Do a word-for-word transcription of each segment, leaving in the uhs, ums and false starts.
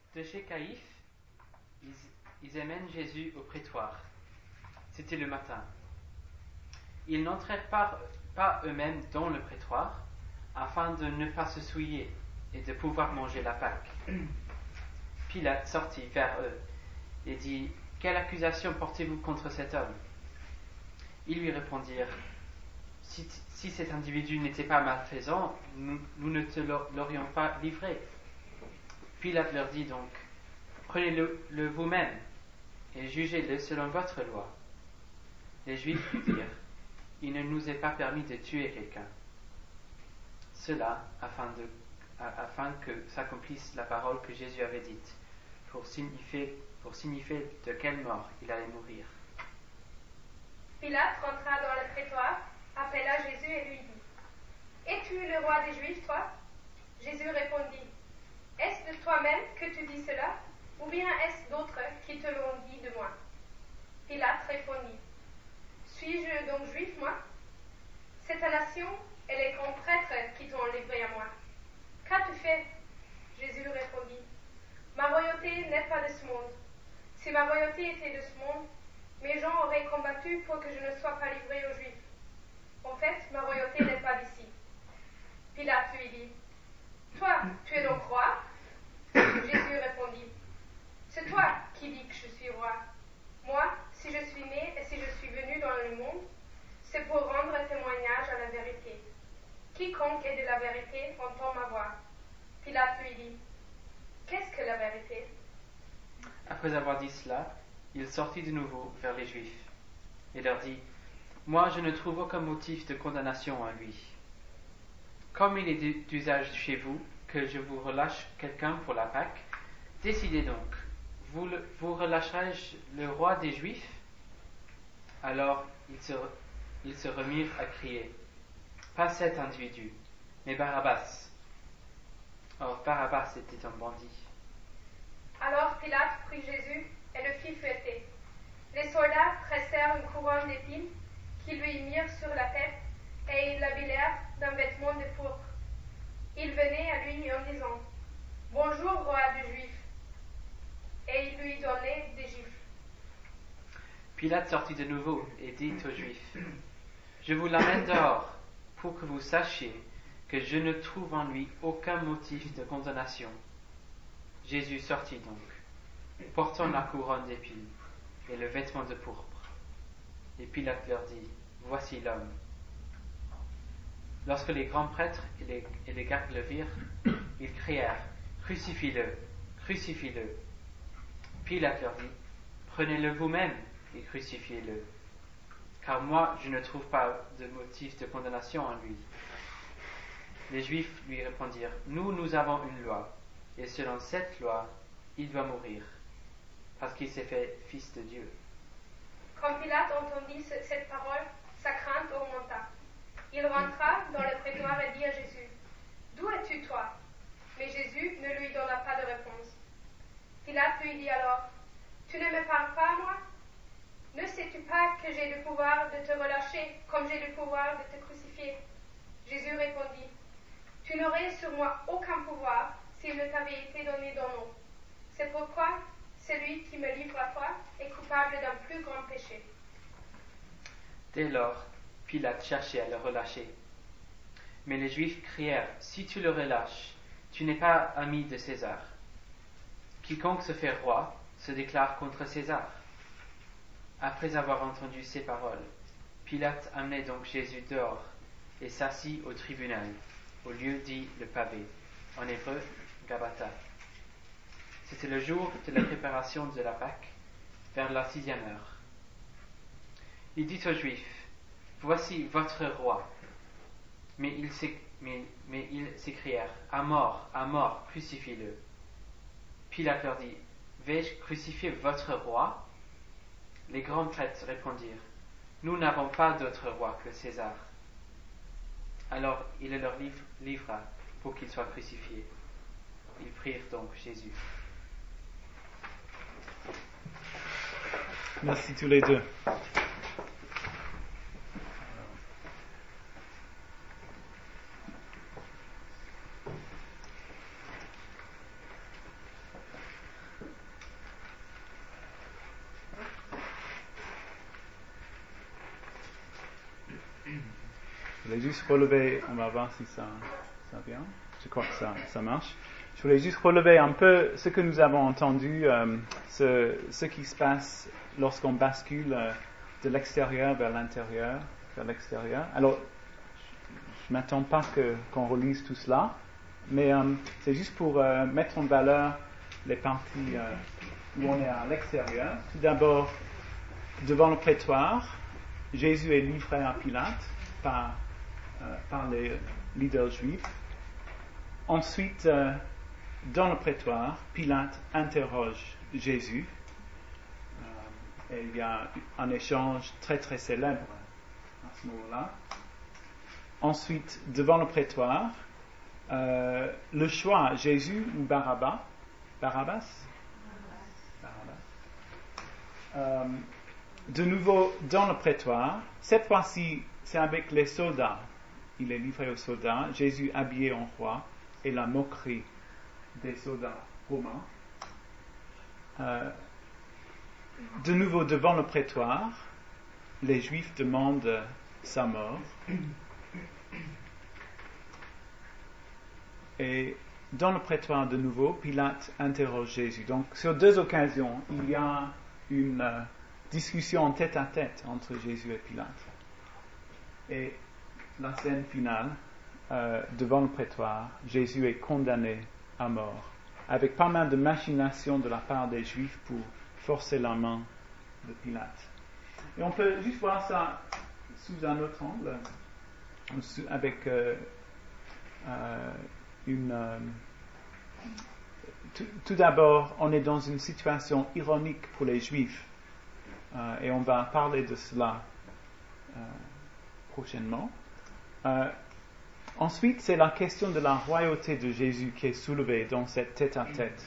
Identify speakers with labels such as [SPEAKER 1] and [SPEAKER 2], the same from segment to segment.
[SPEAKER 1] de chez Caïphe, ils, ils amènent Jésus au prétoire. C'était le matin. Ils n'entrèrent pas, pas eux-mêmes dans le prétoire, afin de ne pas se souiller et de pouvoir manger la Pâque. Pilate sortit vers eux et dit: « Quelle accusation portez-vous contre cet homme ?» Ils lui répondirent: si, si cet individu n'était pas malfaisant, nous, nous ne te l'aurions pas livré. Pilate leur dit donc: « Prenez-le le vous-même et jugez-le selon votre loi. » Les Juifs lui dirent: « Il ne nous est pas permis de tuer quelqu'un. » Cela afin, de, afin que s'accomplisse la parole que Jésus avait dite, pour signifier, pour signifier de quelle mort il allait mourir.
[SPEAKER 2] Pilate rentra dans le prétoire, appela Jésus et lui dit: « Es-tu le roi des Juifs, toi ?» Jésus répondit: « Est-ce de toi-même que tu dis cela, ou bien est-ce d'autres qui te l'ont dit de moi ?» Pilate répondit: « Suis-je donc juif, moi ? C'est ta nation et les grands prêtres qui t'ont livré à moi. Qu'as-tu fait ?» Jésus répondit: « Ma royauté n'est pas de ce monde. Si ma royauté était de ce monde, mes gens auraient combattu pour que je ne sois pas livré aux Juifs. En fait, ma royauté n'est pas d'ici. » Pilate lui dit: « Toi, tu es donc roi ?» Jésus répondit: « C'est toi qui dis que je suis roi. Moi, si je suis né et si je suis venu dans le monde, c'est pour rendre témoignage à la vérité. Quiconque est de la vérité entend ma voix. » Pilate lui dit: « Qu'est-ce que la vérité ?»
[SPEAKER 1] Après avoir dit cela, il sortit de nouveau vers les Juifs et leur dit: « Moi, je ne trouve aucun motif de condamnation à lui. Comme il est d'usage chez vous que je vous relâche quelqu'un pour la Pâque, décidez donc, vous, le, vous relâcherez-je le roi des Juifs ?» Alors ils se, ils se remirent à crier: « Pas cet individu, mais Barabbas. » Or Barabbas était un bandit.
[SPEAKER 2] Alors Pilate prit Jésus et le fit fouetter. Les soldats pressèrent une couronne d'épines qu'ils lui mirent sur la tête et ils l'habillèrent d'un vêtement de pourpre. Ils venaient à lui en disant: « Bonjour, roi des Juifs !» Et ils lui donnaient des gifles.
[SPEAKER 1] Pilate sortit de nouveau et dit aux Juifs: « Je vous l'amène dehors pour que vous sachiez que je ne trouve en lui aucun motif de condamnation. » Jésus sortit donc, portant la couronne d'épines et le vêtement de pourpre. Et Pilate leur dit: « Voici l'homme. » Lorsque les grands prêtres et les, et les gardes le virent, ils crièrent: « Crucifie-le, crucifie-le !» Pilate leur dit: « Prenez-le vous-même et crucifiez-le, car moi je ne trouve pas de motif de condamnation en lui. » Les Juifs lui répondirent: « Nous, nous avons une loi, et selon cette loi, il doit mourir, parce qu'il s'est fait fils de Dieu. »
[SPEAKER 2] Quand Pilate entendit ce, cette parole, sa crainte augmenta. Il rentra dans le prétoire et dit à Jésus: « D'où es-tu, toi ?» Mais Jésus ne lui donna pas de réponse. Pilate lui dit alors: « Tu ne me parles pas, moi ? Ne sais-tu pas que j'ai le pouvoir de te relâcher, comme j'ai le pouvoir de te crucifier ?» Jésus répondit: « Tu n'aurais sur moi aucun pouvoir s'il ne t'avait été donné ton nom. C'est pourquoi celui qui me livre à toi est coupable d'un plus grand péché. »
[SPEAKER 1] Dès lors, Pilate cherchait à le relâcher. Mais les Juifs crièrent: « Si tu le relâches, tu n'es pas ami de César. Quiconque se fait roi se déclare contre César. » Après avoir entendu ces paroles, Pilate amenait donc Jésus dehors et s'assit au tribunal, au lieu dit le pavé, en hébreu Gabbatha. C'était le jour de la préparation de la Pâque, vers la sixième heure. Il dit aux Juifs: « Voici votre roi. » Mais ils, mais, mais ils s'écrièrent: « À mort, à mort, crucifiez-le. » Pilate leur dit: « Vais-je crucifier votre roi ?» Les grands prêtres répondirent: « Nous n'avons pas d'autre roi que César. » Alors il le leur livra pour qu'il soit crucifié. Ils prirent donc Jésus.
[SPEAKER 3] Merci tous les deux. Je voulais juste relever, on va voir si ça, ça vient. Je crois que ça, ça marche. Je voulais juste relever un peu ce que nous avons entendu, euh, ce, ce qui se passe lorsqu'on bascule euh, de l'extérieur vers l'intérieur, vers l'extérieur. Alors, je ne m'attends pas que, qu'on relise tout cela, mais euh, c'est juste pour euh, mettre en valeur les parties euh, où on est à l'extérieur. Tout d'abord, devant le prétoire, Jésus est livré à Pilate par, euh, par les leaders juifs. Ensuite, euh, dans le prétoire, Pilate interroge Jésus euh, et il y a un échange très très célèbre à ce moment-là. Ensuite, devant le prétoire, euh, le choix, Jésus ou Barabbas, Barabbas, Barabbas. Euh, de nouveau dans le prétoire, cette fois-ci c'est avec les soldats, il est livré aux soldats, Jésus habillé en roi et la moquerie des soldats romains. Euh, de nouveau devant le prétoire, les Juifs demandent sa mort. Et dans le prétoire de nouveau, Pilate interroge Jésus. Donc sur deux occasions, il y a une euh, discussion en tête à tête entre Jésus et Pilate. Et la scène finale, euh, devant le prétoire, Jésus est condamné à mort, avec pas mal de machinations de la part des Juifs pour forcer la main de Pilate. Et on peut juste voir ça sous un autre angle, avec euh, euh, une... Euh, tout, tout d'abord, on est dans une situation ironique pour les Juifs, euh, et on va parler de cela euh, prochainement. Euh, Ensuite, c'est la question de la royauté de Jésus qui est soulevée dans cette tête-à-tête.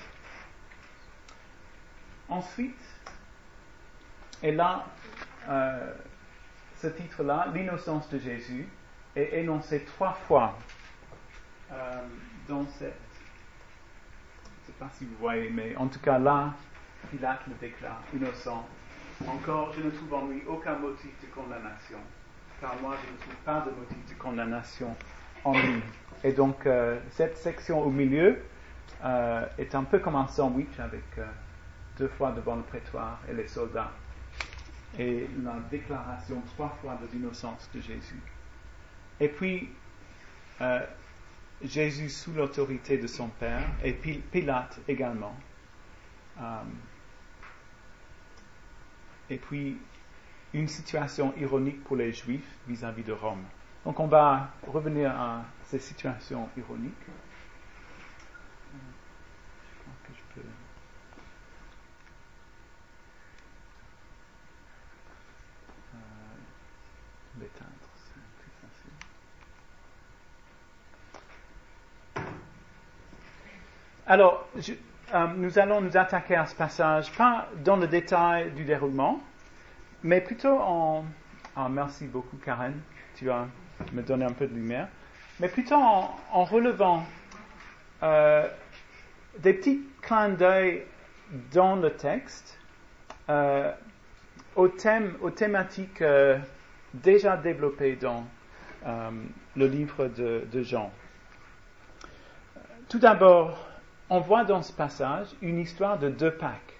[SPEAKER 3] Ensuite, et là, euh, ce titre-là, l'innocence de Jésus, est énoncé trois fois euh, dans cette... Je ne sais pas si vous voyez, mais en tout cas là, Pilate le déclare innocent. Encore, je ne trouve en lui aucun motif de condamnation, car moi je ne trouve pas de motif de condamnation en lui. Et donc euh, cette section au milieu euh, est un peu comme un sandwich avec euh, deux fois devant le prétoire et les soldats et la déclaration trois fois de l'innocence de Jésus. Et puis euh, Jésus sous l'autorité de son Père et Pilate également. Euh, et puis une situation ironique pour les Juifs vis-à-vis de Rome. Donc on va revenir à ces situations ironiques. Je crois que je peux... Euh, l'éteindre, c'est plus facile. Alors, je, euh, nous allons nous attaquer à ce passage, pas dans le détail du déroulement, mais plutôt en... Ah, merci beaucoup Karen, tu vas me donner un peu de lumière, mais plutôt en, en relevant euh, des petits clins d'œil dans le texte euh, aux thèmes, aux thématiques euh, déjà développées dans euh, le livre de, de Jean. Tout d'abord, on voit dans ce passage une histoire de deux Pâques.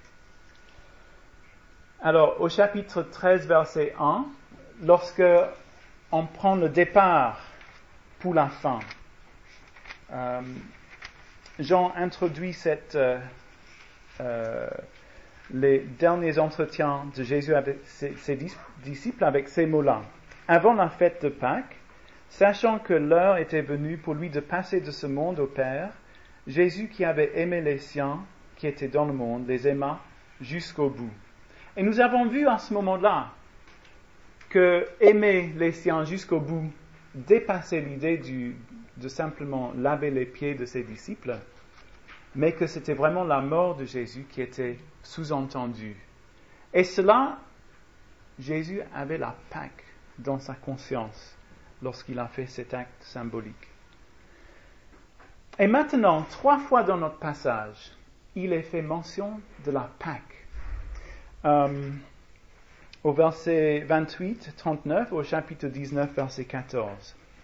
[SPEAKER 3] Alors, au chapitre treize, verset un, lorsque on prend le départ pour la fin, euh, Jean introduit cette, euh, euh, les derniers entretiens de Jésus avec ses, ses disciples avec ces mots-là. Avant la fête de Pâques, sachant que l'heure était venue pour lui de passer de ce monde au Père, Jésus qui avait aimé les siens qui étaient dans le monde, les aima jusqu'au bout. Et nous avons vu à ce moment-là que aimer les siens jusqu'au bout dépassait l'idée du, de simplement laver les pieds de ses disciples, mais que c'était vraiment la mort de Jésus qui était sous-entendue. Et cela, Jésus avait la Pâque dans sa conscience lorsqu'il a fait cet acte symbolique. Et maintenant, trois fois dans notre passage, il est fait mention de la Pâque. Euh, au verset vingt-huit, trente-neuf, au chapitre dix-neuf, verset quatorze.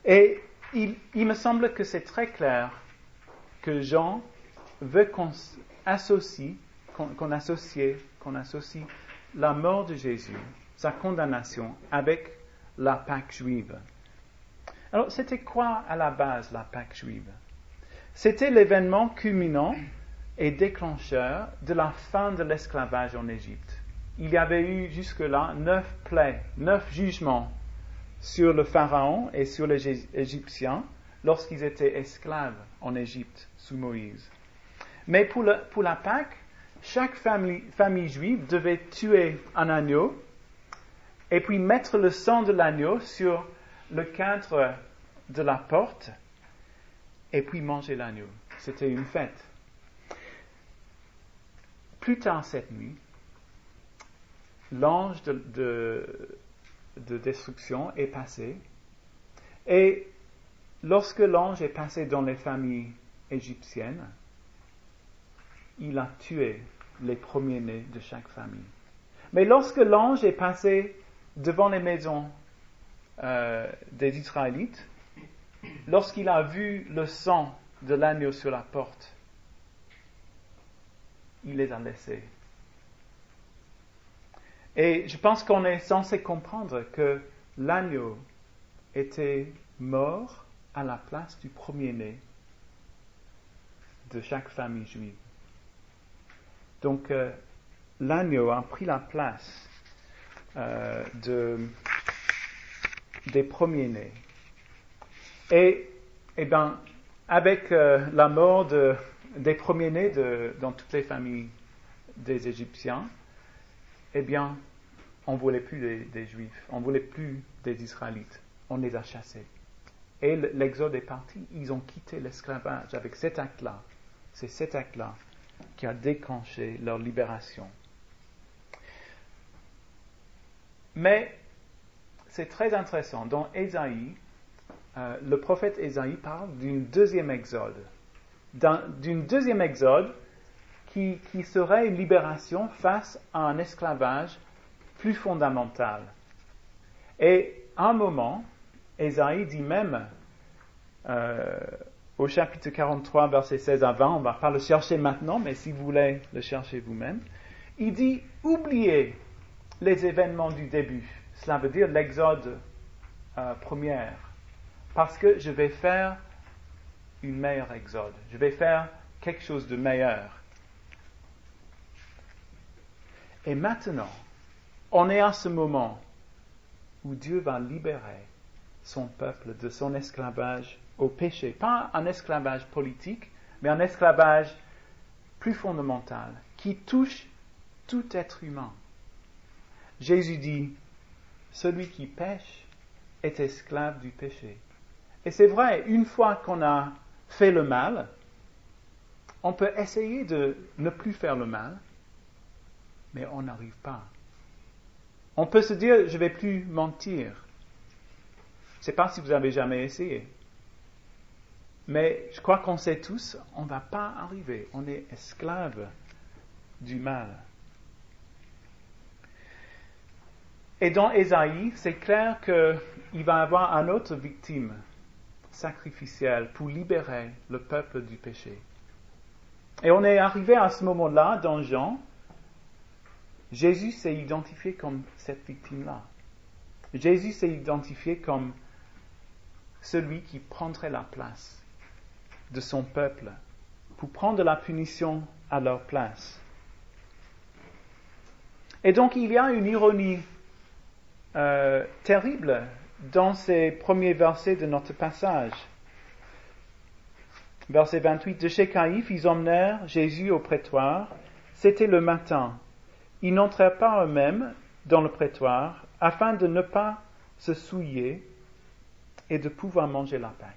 [SPEAKER 3] Et il, il me semble que c'est très clair que Jean veut qu'on associe, qu'on, qu'on associe, qu'on associe la mort de Jésus, sa condamnation, avec la Pâque juive. Alors, c'était quoi à la base la Pâque juive? C'était l'événement culminant et déclencheur de la fin de l'esclavage en Égypte. Il y avait eu jusque-là neuf plaies, neuf jugements sur le Pharaon et sur les Égyptiens lorsqu'ils étaient esclaves en Égypte sous Moïse. Mais pour, le, pour la Pâque, chaque famille, famille juive devait tuer un agneau et puis mettre le sang de l'agneau sur le cadre de la porte et puis manger l'agneau. C'était une fête. Plus tard cette nuit, l'ange de, de, de destruction est passé et lorsque l'ange est passé dans les familles égyptiennes, il a tué les premiers-nés de chaque famille. Mais lorsque l'ange est passé devant les maisons euh, des Israélites, lorsqu'il a vu le sang de l'agneau sur la porte, il les a laissés. Et je pense qu'on est censé comprendre que l'agneau était mort à la place du premier-né de chaque famille juive. Donc, euh, l'agneau a pris la place euh, de, des premiers-nés. Et, et ben, avec euh, la mort de, des premiers-nés de, dans toutes les familles des Égyptiens, eh bien, on ne voulait plus des, des Juifs, on ne voulait plus des Israélites, on les a chassés. Et l'exode est parti, ils ont quitté l'esclavage avec cet acte-là. C'est cet acte-là qui a déclenché leur libération. Mais c'est très intéressant. Dans Ésaïe, euh, le prophète Ésaïe parle d'une deuxième exode. D'un, d'une deuxième exode qui, qui serait une libération face à un esclavage plus fondamental. Et à un moment, Ésaïe dit même, euh, au chapitre quarante-trois, versets seize à vingt, on ne va pas le chercher maintenant, mais si vous voulez le chercher vous-même, il dit, oubliez les événements du début. Cela veut dire l'exode euh, première. Parce que je vais faire une meilleure exode. Je vais faire quelque chose de meilleur. Et maintenant, on est à ce moment où Dieu va libérer son peuple de son esclavage au péché. Pas un esclavage politique, mais un esclavage plus fondamental, qui touche tout être humain. Jésus dit, celui qui pêche est esclave du péché. Et c'est vrai, une fois qu'on a fait le mal, on peut essayer de ne plus faire le mal, mais on n'arrive pas. On peut se dire, je ne vais plus mentir. Je ne sais pas si vous avez jamais essayé. Mais je crois qu'on sait tous, on ne va pas arriver. On est esclave du mal. Et dans Ésaïe, c'est clair qu'il va y avoir une autre victime sacrificielle pour libérer le peuple du péché. Et on est arrivé à ce moment-là, dans Jean, Jésus s'est identifié comme cette victime-là. Jésus s'est identifié comme celui qui prendrait la place de son peuple pour prendre la punition à leur place. Et donc il y a une ironie euh, terrible dans ces premiers versets de notre passage. Verset vingt-huit, de chez Caïphe, ils emmenèrent Jésus au prétoire. C'était le matin. Ils n'entrèrent pas eux-mêmes dans le prétoire afin de ne pas se souiller et de pouvoir manger la Pâque.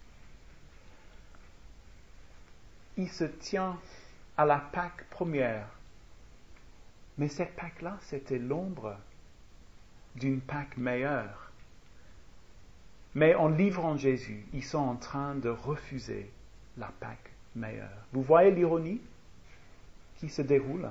[SPEAKER 3] Il se tient à la Pâque première. Mais cette Pâque-là, c'était l'ombre d'une Pâque meilleure. Mais en livrant Jésus, ils sont en train de refuser la Pâque meilleure. Vous voyez l'ironie qui se déroule?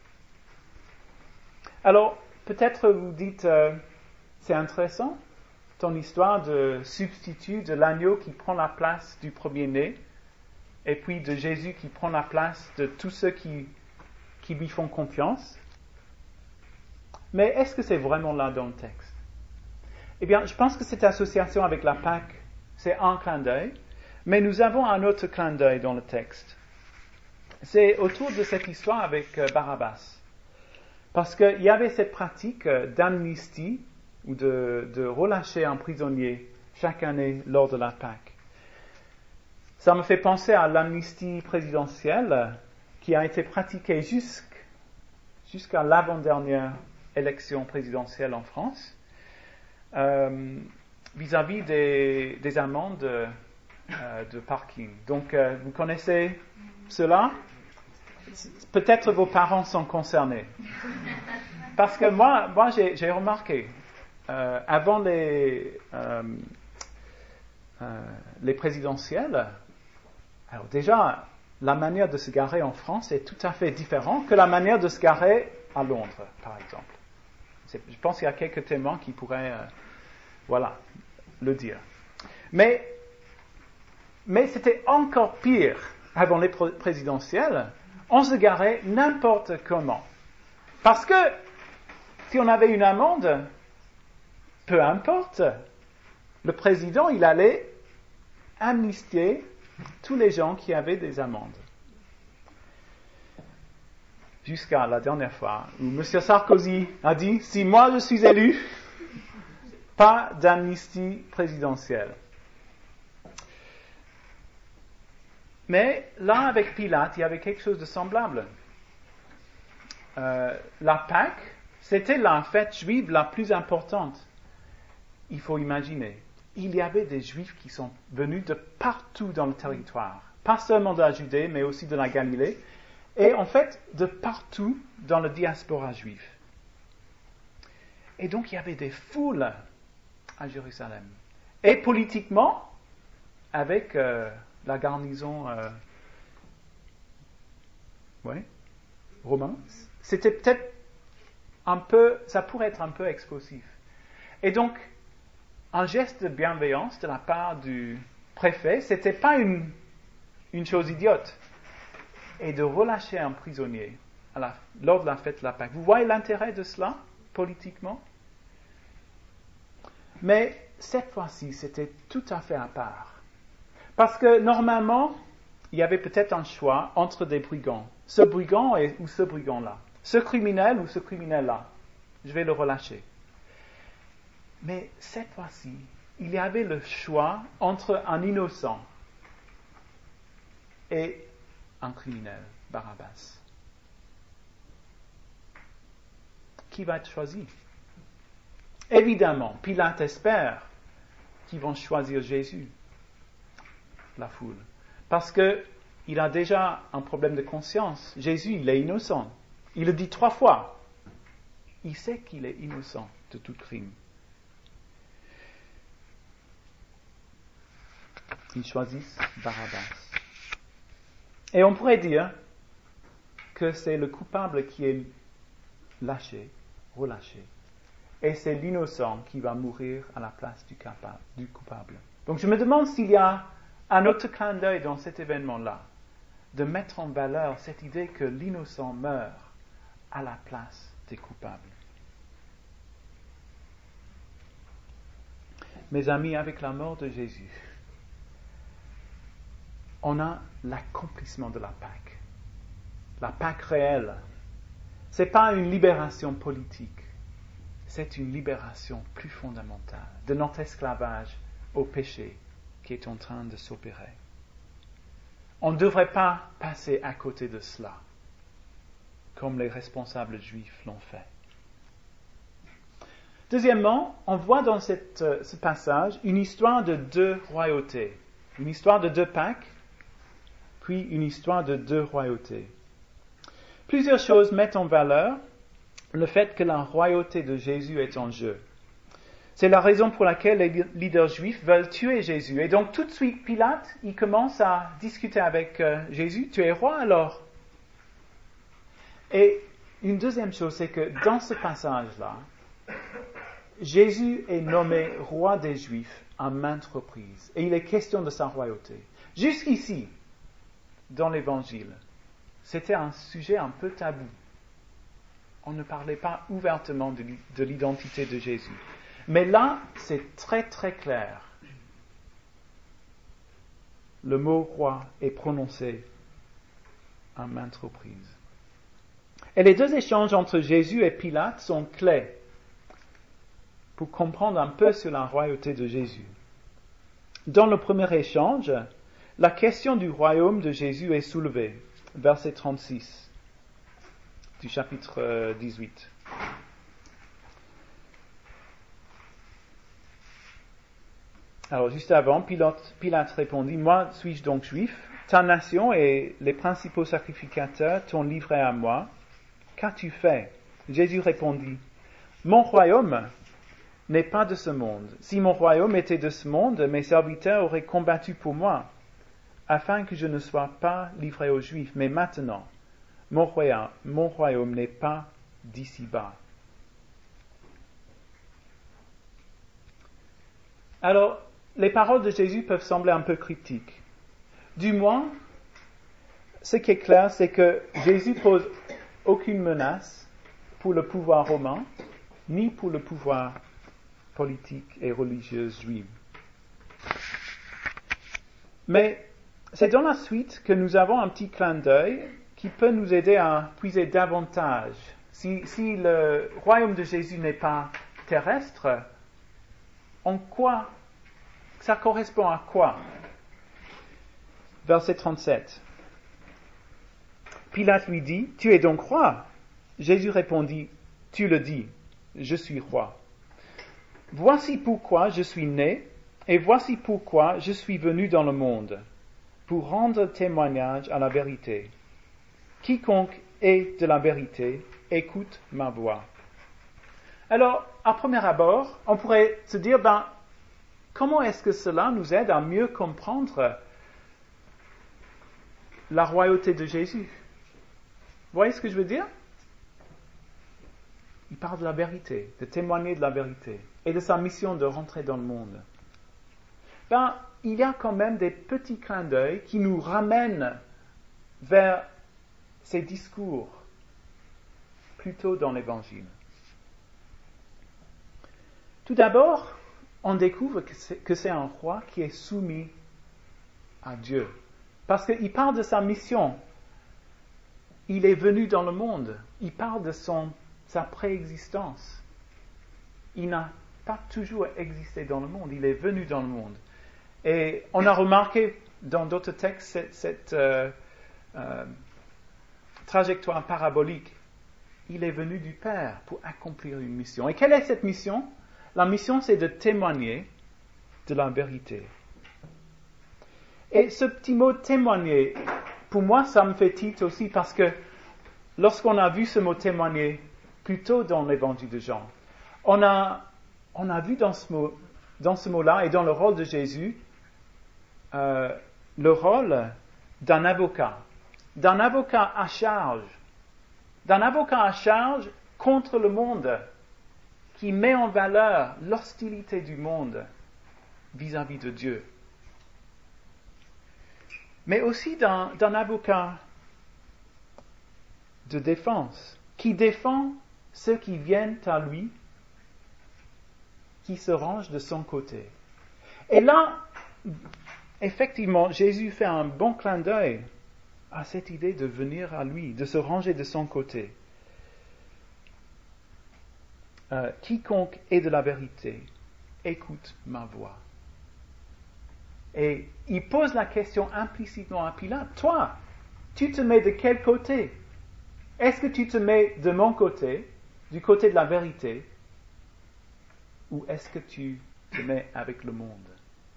[SPEAKER 3] Alors, peut-être vous dites, euh, c'est intéressant, son histoire de substitut de l'agneau qui prend la place du premier-né, et puis de Jésus qui prend la place de tous ceux qui, qui lui font confiance. Mais est-ce que c'est vraiment là dans le texte? Eh bien, je pense que cette association avec la Pâque, c'est un clin d'œil, mais nous avons un autre clin d'œil dans le texte. C'est autour de cette histoire avec Barabbas. Parce qu'il y avait cette pratique d'amnistie, ou de, de relâcher un prisonnier chaque année lors de la Pâque. Ça me fait penser à l'amnistie présidentielle qui a été pratiquée jusqu', jusqu'à l'avant-dernière élection présidentielle en France, euh, vis-à-vis des, des amendes euh, de parking. Donc, euh, vous connaissez cela? Peut-être vos parents sont concernés. Parce que moi, moi j'ai, j'ai remarqué, euh, avant les, euh, euh, les présidentielles, alors déjà, la manière de se garer en France est tout à fait différente que la manière de se garer à Londres, par exemple. C'est, je pense qu'il y a quelques témoins qui pourraient, euh, voilà, le dire. Mais, mais c'était encore pire avant les pr- présidentielles. On se garait n'importe comment. Parce que si on avait une amende, peu importe, le président, il allait amnistier tous les gens qui avaient des amendes. Jusqu'à la dernière fois où M. Sarkozy a dit « Si moi je suis élu, pas d'amnistie présidentielle ». Mais là, avec Pilate, il y avait quelque chose de semblable. Euh, la Pâque, c'était la fête juive la plus importante. Il faut imaginer. Il y avait des Juifs qui sont venus de partout dans le territoire. Pas seulement de la Judée, mais aussi de la Galilée. Et en fait, de partout dans le diaspora juif. Et donc, il y avait des foules à Jérusalem. Et politiquement, avec euh, la garnison euh, ouais, romaine, c'était peut-être un peu, ça pourrait être un peu explosif. Et donc, un geste de bienveillance de la part du préfet, c'était pas une, une chose idiote. Et de relâcher un prisonnier à la, lors de la fête de la Pâque. Vous voyez l'intérêt de cela, politiquement? Mais cette fois-ci, c'était tout à fait à part. Parce que normalement, il y avait peut-être un choix entre des brigands. Ce brigand et, ou ce brigand-là. Ce criminel ou ce criminel-là. Je vais le relâcher. Mais cette fois-ci, il y avait le choix entre un innocent et un criminel, Barabbas. Qui va être choisi? Évidemment, Pilate espère qu'ils vont choisir Jésus, la foule. Parce qu'il a déjà un problème de conscience. Jésus, il est innocent. Il le dit trois fois. Il sait qu'il est innocent de tout crime. Ils choisissent Barabbas. Et on pourrait dire que c'est le coupable qui est lâché, relâché. Et c'est l'innocent qui va mourir à la place du, capable, du coupable. Donc je me demande s'il y a un autre clin d'œil dans cet événement-là, de mettre en valeur cette idée que l'innocent meurt à la place des coupables. Mes amis, avec la mort de Jésus, on a l'accomplissement de la Pâque. La Pâque réelle. Ce n'est pas une libération politique. C'est une libération plus fondamentale de notre esclavage au péché qui est en train de s'opérer. On ne devrait pas passer à côté de cela, comme les responsables juifs l'ont fait. Deuxièmement, on voit dans cette, euh, ce passage une histoire de deux royautés. Une histoire de deux Pâques, puis une histoire de deux royautés. Plusieurs choses mettent en valeur le fait que la royauté de Jésus est en jeu. C'est la raison pour laquelle les leaders juifs veulent tuer Jésus. Et donc tout de suite, Pilate, il commence à discuter avec euh, Jésus. Tu es roi alors? Et une deuxième chose, c'est que dans ce passage-là, Jésus est nommé roi des Juifs à maintes reprises, et il est question de sa royauté. Jusqu'ici, dans l'Évangile, c'était un sujet un peu tabou. On ne parlait pas ouvertement de, de l'identité de Jésus. Mais là, c'est très très clair. Le mot roi est prononcé à maintes reprises. Et les deux échanges entre Jésus et Pilate sont clés pour comprendre un peu sur la royauté de Jésus. Dans le premier échange, la question du royaume de Jésus est soulevée, verset trente-six du chapitre dix-huit. Alors, juste avant, Pilate, Pilate répondit, « Moi, suis-je donc juif? Ta nation et les principaux sacrificateurs t'ont livré à moi. Qu'as-tu fait ?» Jésus répondit, « Mon royaume n'est pas de ce monde. Si mon royaume était de ce monde, mes serviteurs auraient combattu pour moi, afin que je ne sois pas livré aux Juifs. Mais maintenant, mon royaume, mon royaume n'est pas d'ici-bas. » Alors, les paroles de Jésus peuvent sembler un peu cryptiques. Du moins, ce qui est clair, c'est que Jésus pose aucune menace pour le pouvoir romain, ni pour le pouvoir politique et religieux juif. Mais c'est dans la suite que nous avons un petit clin d'œil qui peut nous aider à puiser davantage. Si, si le royaume de Jésus n'est pas terrestre, en quoi ça correspond à quoi? Verset trente-sept. Pilate lui dit, « Tu es donc roi ?» Jésus répondit, « Tu le dis, je suis roi. Voici pourquoi je suis né, et voici pourquoi je suis venu dans le monde, pour rendre témoignage à la vérité. Quiconque est de la vérité, écoute ma voix. » Alors, à premier abord, on pourrait se dire, ben, comment est-ce que cela nous aide à mieux comprendre la royauté de Jésus? Vous voyez ce que je veux dire? Il parle de la vérité, de témoigner de la vérité, et de sa mission de rentrer dans le monde. Ben, il y a quand même des petits clins d'œil qui nous ramènent vers ces discours plus tôt dans l'Évangile. Tout d'abord, on découvre que c'est, que c'est un roi qui est soumis à Dieu. Parce qu'il parle de sa mission. Il est venu dans le monde. Il parle de son, sa préexistence. Il n'a pas toujours existé dans le monde. Il est venu dans le monde. Et on a remarqué dans d'autres textes cette, cette euh, euh, trajectoire parabolique. Il est venu du Père pour accomplir une mission. Et quelle est cette mission? La mission, c'est de témoigner de la vérité. Et ce petit mot témoigner, pour moi, ça me fait tilt aussi parce que lorsqu'on a vu ce mot témoigner plus tôt dans l'évangile de Jean, on a, on a vu dans ce, mot, dans ce mot-là et dans le rôle de Jésus, euh, le rôle d'un avocat, d'un avocat à charge, d'un avocat à charge contre le monde, qui met en valeur l'hostilité du monde vis-à-vis de Dieu. Mais aussi d'un, d'un avocat de défense, qui défend ceux qui viennent à lui, qui se rangent de son côté. Et là, effectivement, Jésus fait un bon clin d'œil à cette idée de venir à lui, de se ranger de son côté. Euh, quiconque est de la vérité, écoute ma voix. Et il pose la question implicitement à Pilate. Toi, tu te mets de quel côté? Est-ce que tu te mets de mon côté, du côté de la vérité, ou est-ce que tu te mets avec le monde?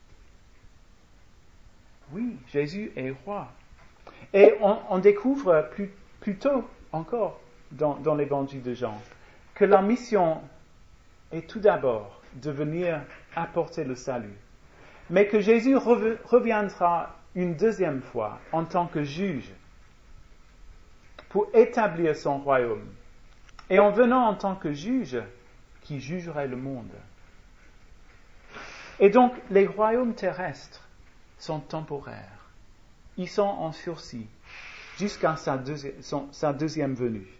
[SPEAKER 3] Oui, Jésus est roi. Et on, on découvre plus, plus tôt encore dans, dans l'évangile de Jean que la mission est tout d'abord de venir apporter le salut, mais que Jésus reviendra une deuxième fois en tant que juge pour établir son royaume. Et en venant en tant que juge, qui jugerait le monde. Et donc, les royaumes terrestres sont temporaires. Ils sont en sursis jusqu'à sa, deuxi- son, sa deuxième venue.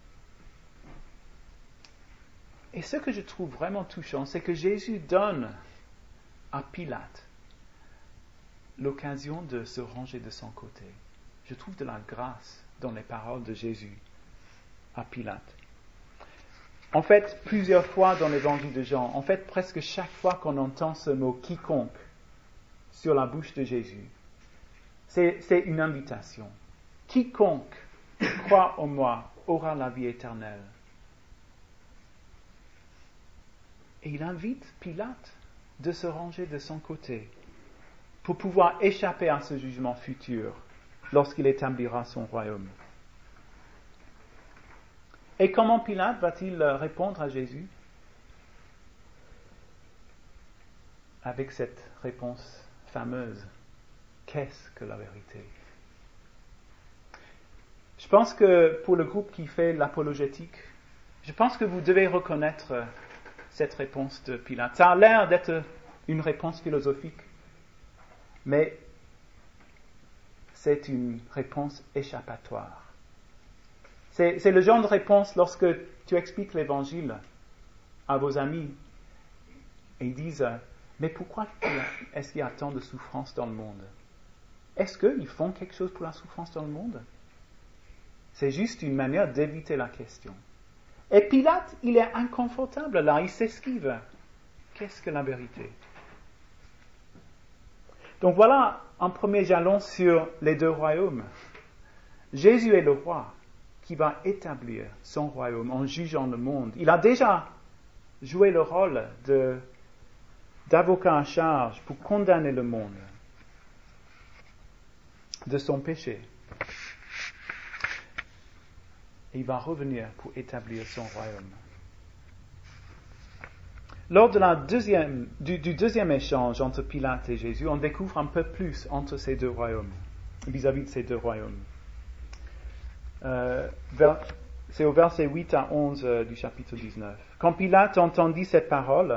[SPEAKER 3] Et ce que je trouve vraiment touchant, c'est que Jésus donne à Pilate l'occasion de se ranger de son côté. Je trouve de la grâce dans les paroles de Jésus à Pilate. En fait, plusieurs fois dans l'évangile de Jean, en fait, presque chaque fois qu'on entend ce mot quiconque sur la bouche de Jésus, c'est, c'est une invitation. Quiconque croit en moi aura la vie éternelle. Et il invite Pilate de se ranger de son côté pour pouvoir échapper à ce jugement futur lorsqu'il établira son royaume. Et comment Pilate va-t-il répondre à Jésus? Avec cette réponse fameuse, qu'est-ce que la vérité? Je pense que pour le groupe qui fait l'apologétique, je pense que vous devez reconnaître cette réponse de Pilate. Ça a l'air d'être une réponse philosophique, mais c'est une réponse échappatoire. C'est, c'est le genre de réponse lorsque tu expliques l'évangile à vos amis et ils disent « Mais pourquoi est-ce qu'il y a tant de souffrance dans le monde? Est-ce qu'ils font quelque chose pour la souffrance dans le monde ?» C'est juste une manière d'éviter la question. Et Pilate, il est inconfortable là, il s'esquive. Qu'est-ce que la vérité? Donc voilà un premier jalon sur les deux royaumes. Jésus est le roi qui va établir son royaume en jugeant le monde. Il a déjà joué le rôle de, d'avocat à charge pour condamner le monde de son péché. Et il va revenir pour établir son royaume. Lors de la deuxième, du, du deuxième échange entre Pilate et Jésus, on découvre un peu plus entre ces deux royaumes, vis-à-vis de ces deux royaumes. Euh, vers, c'est au verset huit à onze euh, du chapitre dix-neuf. Quand Pilate entendit ces paroles,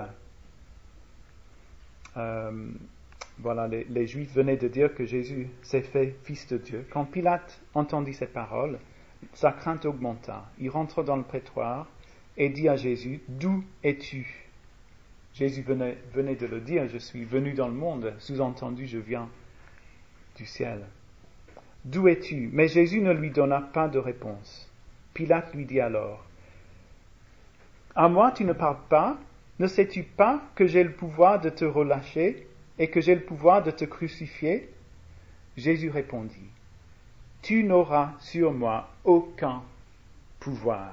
[SPEAKER 3] euh, voilà, les, les Juifs venaient de dire que Jésus s'est fait fils de Dieu. Quand Pilate entendit ces paroles, sa crainte augmenta. Il rentra dans le prétoire et dit à Jésus, « D'où es-tu » Jésus venait, venait de le dire, « Je suis venu dans le monde », sous-entendu, « Je viens du ciel ». « D'où es-tu » Mais Jésus ne lui donna pas de réponse. Pilate lui dit alors, « À moi tu ne parles pas? Ne sais-tu pas que j'ai le pouvoir de te relâcher et que j'ai le pouvoir de te crucifier ?» Jésus répondit, « Tu n'auras sur moi aucun pouvoir,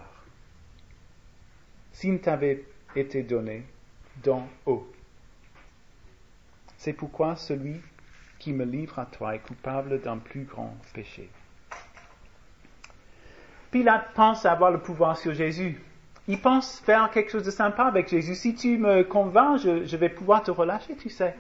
[SPEAKER 3] s'il t'avait été donné d'en haut. C'est pourquoi celui qui me livre à toi est coupable d'un plus grand péché. » Pilate pense avoir le pouvoir sur Jésus. Il pense faire quelque chose de sympa avec Jésus. Si tu me convaincs, je, je vais pouvoir te relâcher, tu sais.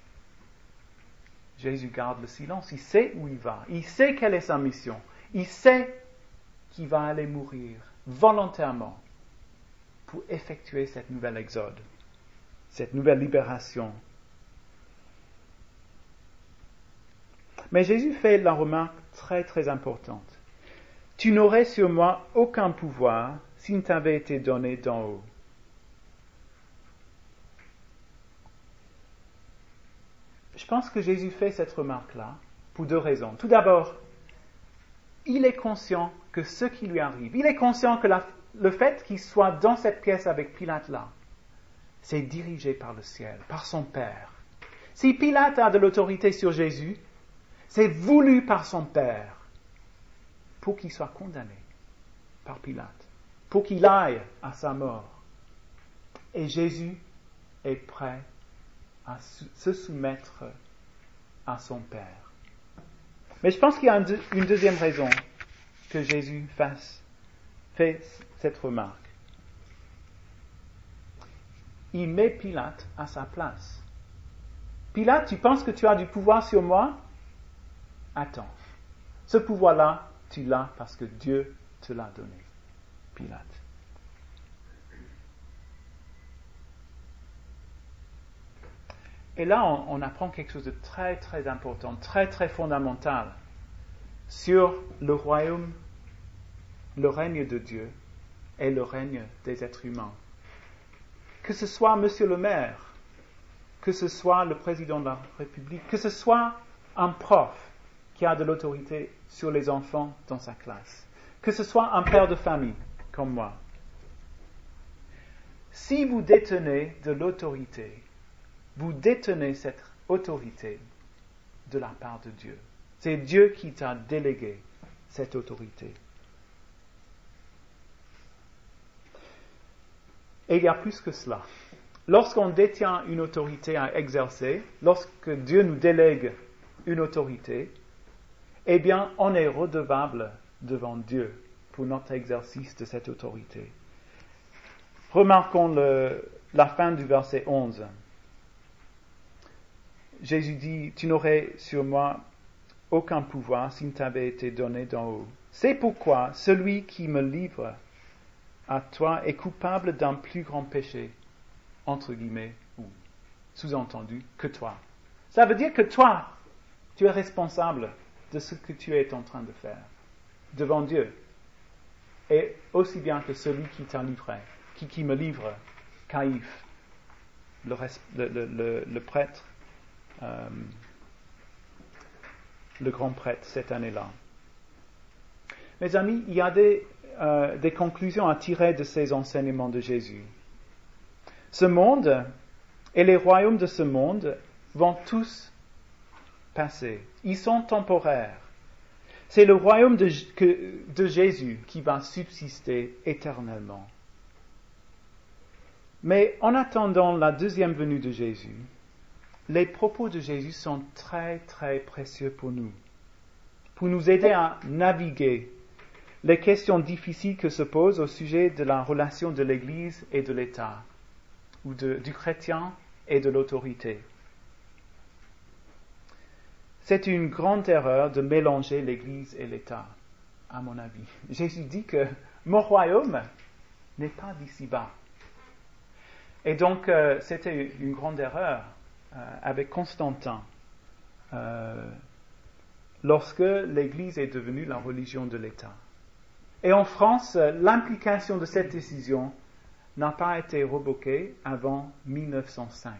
[SPEAKER 3] Jésus garde le silence. Il sait où il va. Il sait quelle est sa mission. Il sait qu'il va aller mourir volontairement pour effectuer cette nouvelle exode, cette nouvelle libération. Mais Jésus fait la remarque très très importante. Tu n'aurais sur moi aucun pouvoir s'il t'avait été donné d'en haut. Je pense que Jésus fait cette remarque-là pour deux raisons. Tout d'abord, il est conscient que ce qui lui arrive, il est conscient que la, le fait qu'il soit dans cette pièce avec Pilate-là, c'est dirigé par le ciel, par son Père. Si Pilate a de l'autorité sur Jésus, c'est voulu par son Père pour qu'il soit condamné par Pilate, pour qu'il aille à sa mort. Et Jésus est prêt à se soumettre à son Père. Mais je pense qu'il y a une deuxième raison que Jésus fasse, fait cette remarque. Il met Pilate à sa place. Pilate, tu penses que tu as du pouvoir sur moi? Attends. Ce pouvoir-là, tu l'as parce que Dieu te l'a donné. Pilate. Et là, on, on apprend quelque chose de très, très important, très, très fondamental sur le royaume, le règne de Dieu et le règne des êtres humains. Que ce soit Monsieur le maire, que ce soit le président de la République, que ce soit un prof qui a de l'autorité sur les enfants dans sa classe, que ce soit un père de famille comme moi. Si vous détenez de l'autorité, vous détenez cette autorité de la part de Dieu. C'est Dieu qui t'a délégué cette autorité. Et il y a plus que cela. Lorsqu'on détient une autorité à exercer, lorsque Dieu nous délègue une autorité, eh bien, on est redevable devant Dieu pour notre exercice de cette autorité. Remarquons le, la fin du verset onze. Jésus dit, « Tu n'aurais sur moi aucun pouvoir s'il t'avait été donné d'en haut. C'est pourquoi celui qui me livre à toi est coupable d'un plus grand péché, entre guillemets, ou sous-entendu, que toi. » Ça veut dire que toi, tu es responsable de ce que tu es en train de faire devant Dieu. Et aussi bien que celui qui t'a livré, qui, qui me livre, Caïphe, le, le, le, le prêtre, euh, le grand prêtre cette année-là. Mes amis, il y a des, euh, des conclusions à tirer de ces enseignements de Jésus. Ce monde et les royaumes de ce monde vont tous passer. Ils sont temporaires. C'est le royaume de, que, de Jésus qui va subsister éternellement. Mais en attendant la deuxième venue de Jésus, les propos de Jésus sont très très précieux pour nous, pour nous aider à naviguer les questions difficiles que se posent au sujet de la relation de l'Église et de l'État, ou de, du chrétien et de l'autorité. C'est une grande erreur de mélanger l'Église et l'État, à mon avis. Jésus dit que mon royaume n'est pas d'ici-bas. Et donc, euh, c'était une grande erreur euh, avec Constantin, euh, lorsque l'Église est devenue la religion de l'État. Et en France, l'implication de cette décision n'a pas été révoquée avant mille neuf cent cinq.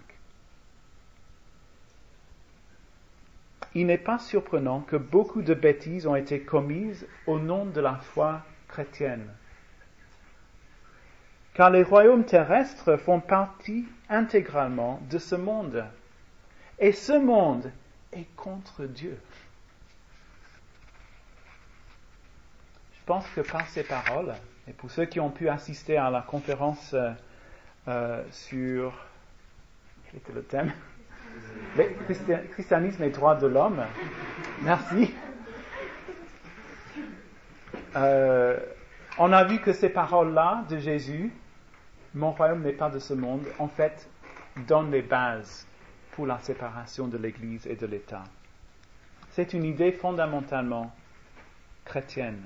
[SPEAKER 3] Il n'est pas surprenant que beaucoup de bêtises ont été commises au nom de la foi chrétienne. Car les royaumes terrestres font partie intégralement de ce monde. Et ce monde est contre Dieu. Je pense que par ces paroles, et pour ceux qui ont pu assister à la conférence euh, euh, sur... Quel était le thème ? Le christianisme et droits de l'homme. Merci. Euh, on a vu que ces paroles-là de Jésus, mon royaume n'est pas de ce monde, en fait, donnent les bases pour la séparation de l'Église et de l'État. C'est une idée fondamentalement chrétienne.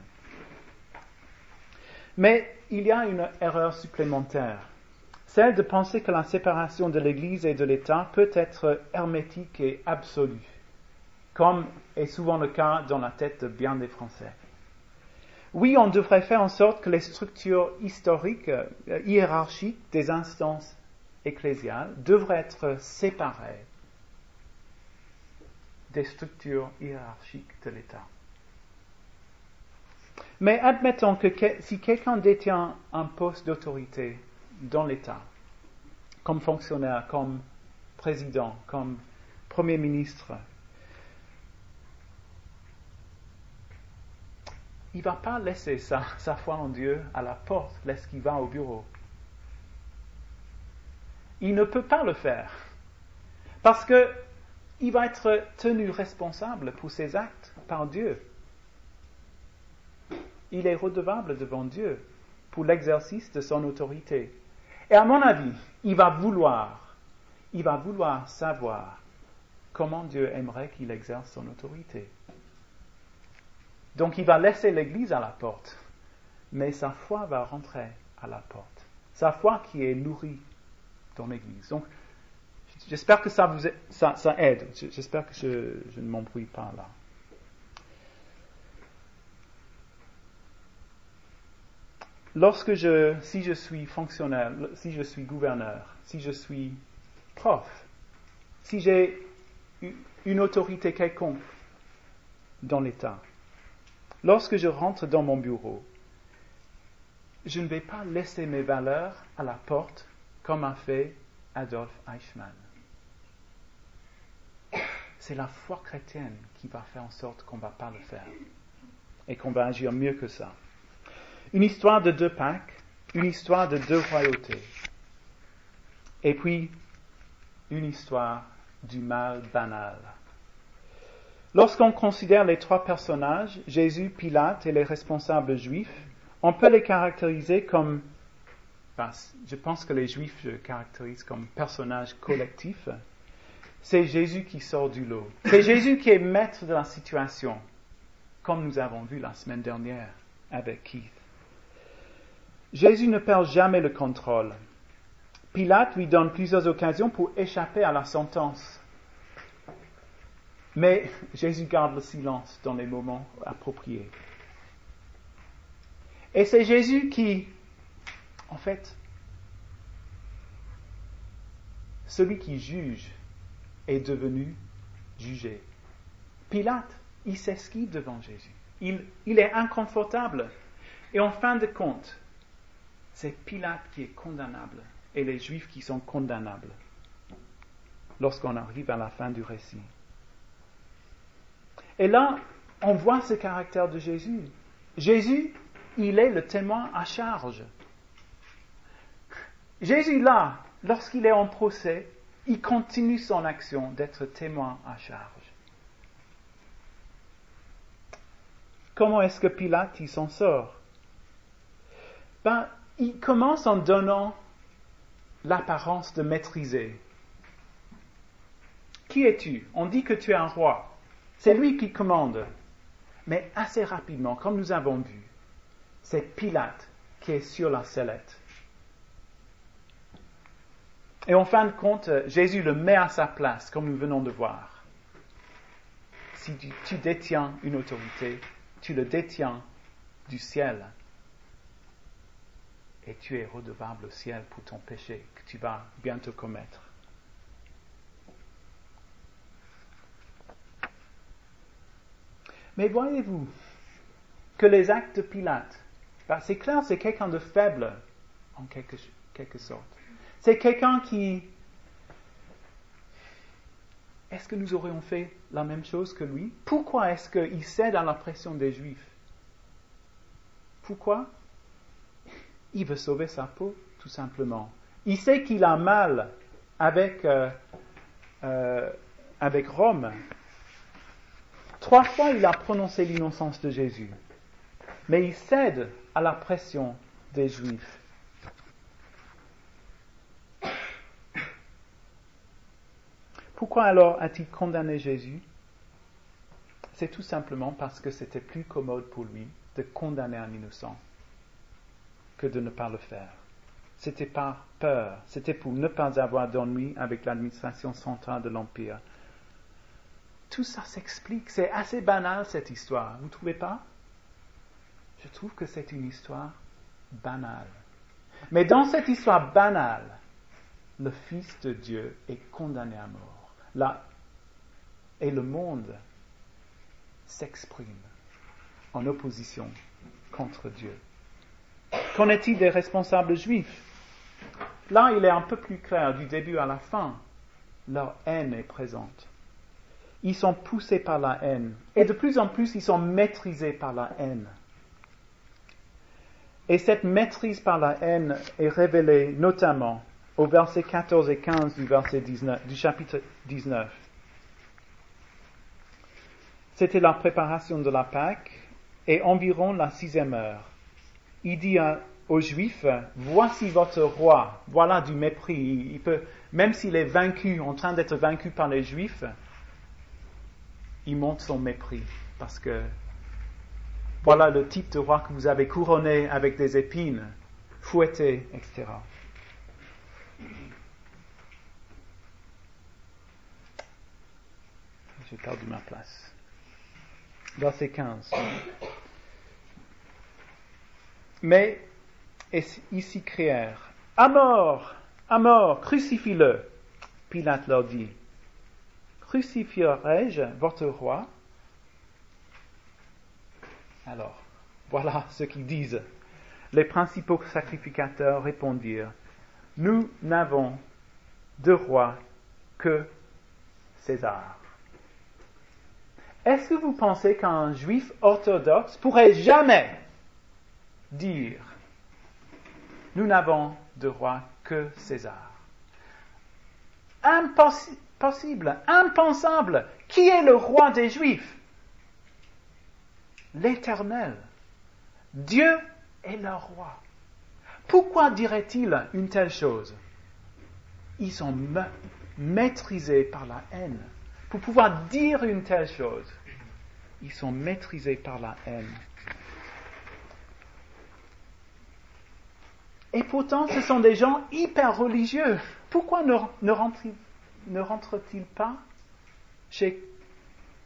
[SPEAKER 3] Mais il y a une erreur supplémentaire, celle de penser que la séparation de l'Église et de l'État peut être hermétique et absolue, comme est souvent le cas dans la tête de bien des Français. Oui, on devrait faire en sorte que les structures historiques, euh, hiérarchiques des instances ecclésiales devraient être séparées des structures hiérarchiques de l'État. Mais admettons que, que si quelqu'un détient un poste d'autorité dans l'État, comme fonctionnaire, comme président, comme premier ministre, il ne va pas laisser sa, sa foi en Dieu à la porte lorsqu'il va au bureau. Il ne peut pas le faire, parce qu'il va être tenu responsable pour ses actes par Dieu. Il est redevable devant Dieu pour l'exercice de son autorité. Et à mon avis, il va vouloir, il va vouloir savoir comment Dieu aimerait qu'il exerce son autorité. Donc il va laisser l'Église à la porte, mais sa foi va rentrer à la porte. Sa foi qui est nourrie dans l'Église. Donc J'espère que ça vous aide, ça, ça aide. J'espère que je, je ne m'embrouille pas là. Lorsque je, si je suis fonctionnaire, si je suis gouverneur, si je suis prof, si j'ai une autorité quelconque dans l'État, lorsque je rentre dans mon bureau, je ne vais pas laisser mes valeurs à la porte comme a fait Adolf Eichmann. C'est la foi chrétienne qui va faire en sorte qu'on ne va pas le faire et qu'on va agir mieux que ça. Une histoire de deux Pâques, une histoire de deux royautés, et puis une histoire du mal banal. Lorsqu'on considère les trois personnages, Jésus, Pilate et les responsables juifs, on peut les caractériser comme, ben, je pense que les Juifs le caractérisent comme personnage collectif. C'est Jésus qui sort du lot. C'est Jésus qui est maître de la situation, comme nous avons vu la semaine dernière avec Keith. Jésus ne perd jamais le contrôle. Pilate lui donne plusieurs occasions pour échapper à la sentence. Mais Jésus garde le silence dans les moments appropriés. Et c'est Jésus qui, en fait, celui qui juge est devenu jugé. Pilate, il s'esquive devant Jésus. Il, il est inconfortable. Et en fin de compte, c'est Pilate qui est condamnable et les Juifs qui sont condamnables lorsqu'on arrive à la fin du récit. Et là, on voit ce caractère de Jésus. Jésus, il est le témoin à charge. Jésus, là, lorsqu'il est en procès, il continue son action d'être témoin à charge. Comment est-ce que Pilate il s'en sort? Ben, il commence en donnant l'apparence de maîtriser. Qui es-tu? On dit que tu es un roi. C'est lui qui commande. Mais assez rapidement, comme nous avons vu, c'est Pilate qui est sur la sellette. Et en fin de compte, Jésus le met à sa place, comme nous venons de voir. Si tu, tu détiens une autorité, tu le détiens du ciel. Et tu es redevable au ciel pour ton péché que tu vas bientôt commettre. Mais voyez-vous que les actes de Pilate, ben c'est clair, c'est quelqu'un de faible, en quelque, quelque sorte. C'est quelqu'un qui... Est-ce que nous aurions fait la même chose que lui? Pourquoi est-ce qu'il cède à la pression des Juifs? Pourquoi? Il veut sauver sa peau, tout simplement. Il sait qu'il a mal avec, euh, euh, avec Rome. Trois fois, il a prononcé l'innocence de Jésus. Mais il cède à la pression des Juifs. Pourquoi alors a-t-il condamné Jésus? C'est tout simplement parce que c'était plus commode pour lui de condamner un innocent que de ne pas le faire. C'était par peur, c'était pour ne pas avoir d'ennui avec l'administration centrale de l'Empire. Tout ça s'explique, c'est assez banal cette histoire, vous ne trouvez pas? Je trouve que c'est une histoire banale. Mais dans cette histoire banale, le Fils de Dieu est condamné à mort. Là, et le monde s'exprime en opposition contre Dieu. Qu'en est-il des responsables juifs? Là, il est un peu plus clair du début à la fin. Leur haine est présente. Ils sont poussés par la haine. Et de plus en plus, ils sont maîtrisés par la haine. Et cette maîtrise par la haine est révélée notamment au verset quatorze et quinze du, verset dix-neuf, du chapitre dix-neuf. C'était la préparation de la Pâque et environ la sixième heure. Il dit à, aux Juifs, voici votre roi. Voilà du mépris. Il, il peut, même s'il est vaincu, en train d'être vaincu par les Juifs, il montre son mépris parce que voilà le type de roi que vous avez couronné avec des épines, fouetté, et cetera. j'ai perdu ma place. Verset quinze. Mais ils s'y crièrent, « À mort, à mort, crucifie-le !» Pilate leur dit, « Crucifierai-je votre roi ?» Alors, voilà ce qu'ils disent. Les principaux sacrificateurs répondirent, « Nous n'avons de roi que César. » Est-ce que vous pensez qu'un juif orthodoxe pourrait jamais dire « Nous n'avons de roi que César » ? Impossible, impensable. Qui est le roi des Juifs ? L'Éternel. Dieu est leur roi. Pourquoi dirait-il une telle chose ? Ils sont ma- maîtrisés par la haine. Pour pouvoir dire une telle chose, ils sont maîtrisés par la haine. Et pourtant, ce sont des gens hyper religieux. Pourquoi ne, ne, rentre, ne rentre-t-il pas chez Pilate ?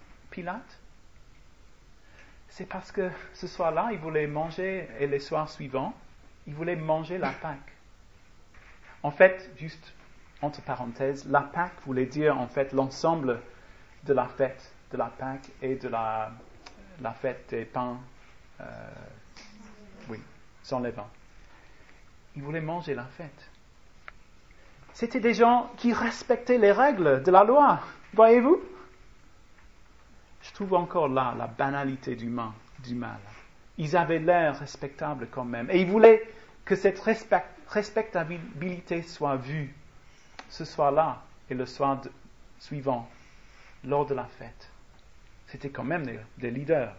[SPEAKER 3] C'est parce que ce soir-là, il voulait manger, et les soirs suivants, il voulait manger la Pâque. En fait, juste entre parenthèses, la Pâque voulait dire en fait l'ensemble de la fête de la Pâque et de la, la fête des pains, euh, oui, sans levain. Ils voulaient manger la fête. C'était des gens qui respectaient les règles de la loi, voyez-vous ? Je trouve encore là la banalité du mal. Du mal. Ils avaient l'air respectables quand même. Et ils voulaient que cette respect, respectabilité soit vue ce soir-là et le soir de, suivant, lors de la fête. C'était quand même des, des leaders.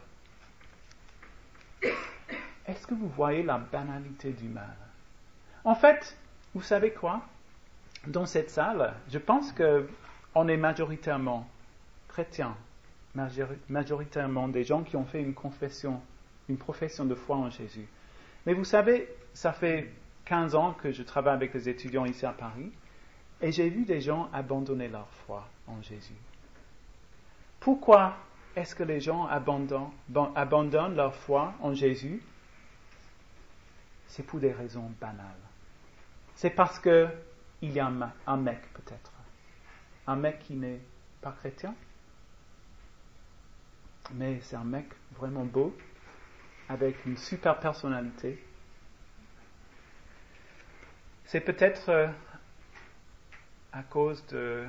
[SPEAKER 3] Est-ce que vous voyez la banalité du mal ? En fait, vous savez quoi ? Dans cette salle, je pense qu'on est majoritairement chrétiens, majoritairement des gens qui ont fait une confession, une profession de foi en Jésus. Mais vous savez, ça fait quinze ans que je travaille avec les étudiants ici à Paris, et j'ai vu des gens abandonner leur foi en Jésus. Pourquoi est-ce que les gens abandonnent, abandonnent leur foi en Jésus ? C'est pour des raisons banales. C'est parce que il y a un, un mec peut-être, un mec qui n'est pas chrétien, mais c'est un mec vraiment beau, avec une super personnalité. C'est peut-être euh, à cause de,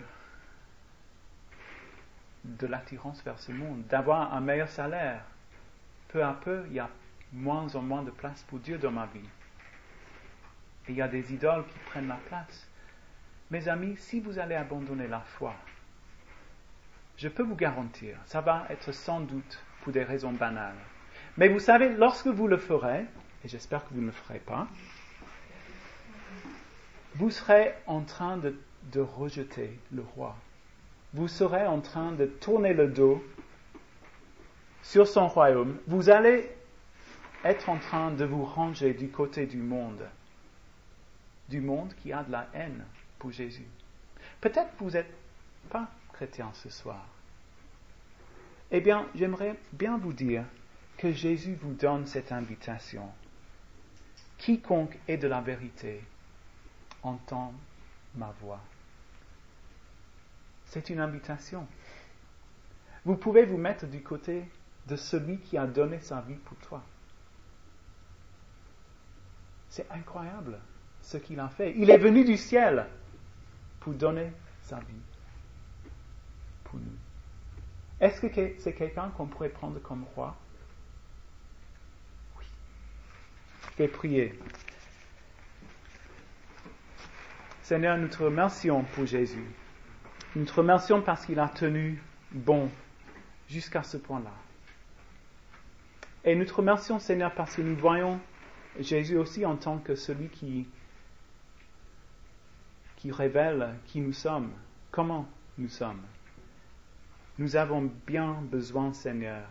[SPEAKER 3] de l'attirance vers ce monde, d'avoir un meilleur salaire. Peu à peu, il y a moins en moins de place pour Dieu dans ma vie. Et il y a des idoles qui prennent la place. Mes amis, si vous allez abandonner la foi, je peux vous garantir, ça va être sans doute pour des raisons banales. Mais vous savez, lorsque vous le ferez, et j'espère que vous ne le ferez pas, vous serez en train de, de rejeter le roi. Vous serez en train de tourner le dos sur son royaume. Vous allez être en train de vous ranger du côté du monde. Du monde qui a de la haine pour Jésus. Peut-être que vous n'êtes pas chrétien ce soir. Eh bien, j'aimerais bien vous dire que Jésus vous donne cette invitation. Quiconque est de la vérité entend ma voix. C'est une invitation. Vous pouvez vous mettre du côté de celui qui a donné sa vie pour toi. C'est incroyable ce qu'il a fait. Il est venu du ciel pour donner sa vie pour nous. Est-ce que c'est quelqu'un qu'on pourrait prendre comme roi? Oui. Je vais prier. Seigneur, nous te remercions pour Jésus. Nous te remercions parce qu'il a tenu bon jusqu'à ce point-là. Et nous te remercions, Seigneur, parce que nous voyons Jésus aussi en tant que celui qui, qui révèle qui nous sommes, comment nous sommes. Nous avons bien besoin, Seigneur,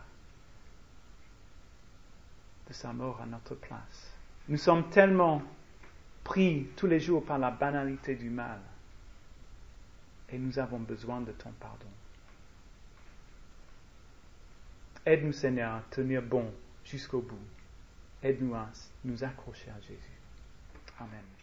[SPEAKER 3] de sa mort à notre place. Nous sommes tellement pris tous les jours par la banalité du mal et nous avons besoin de ton pardon. Aide-nous, Seigneur, à tenir bon jusqu'au bout. Aide-nous à nous accrocher à Jésus. Amen.